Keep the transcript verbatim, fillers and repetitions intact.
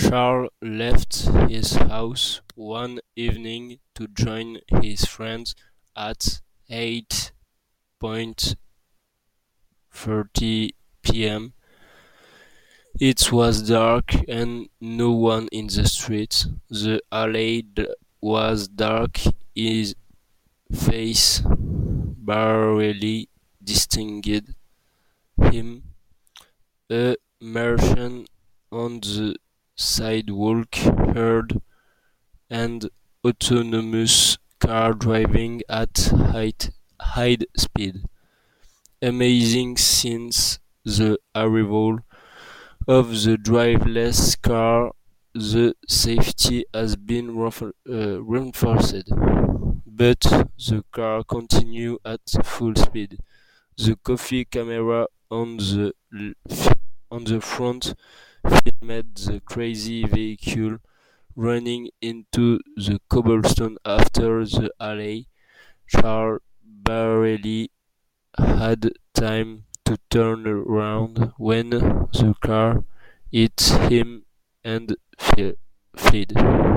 Charles left his house one evening to join his friends at eight thirty p m. It was dark and no one in the street. The alley d- was dark, his face barely distinguished him. A merchant on the sidewalk heard an autonomous car driving at high, high speed. Amazing since the arrival of the driverless car, the safety has been reinfor- uh, reinforced, but the car continued at full speed. The coffee camera on the l- on the front filmed the crazy vehicle running into the cobblestone after the alley. Charles barely had time to turn around when the car hit him and fled.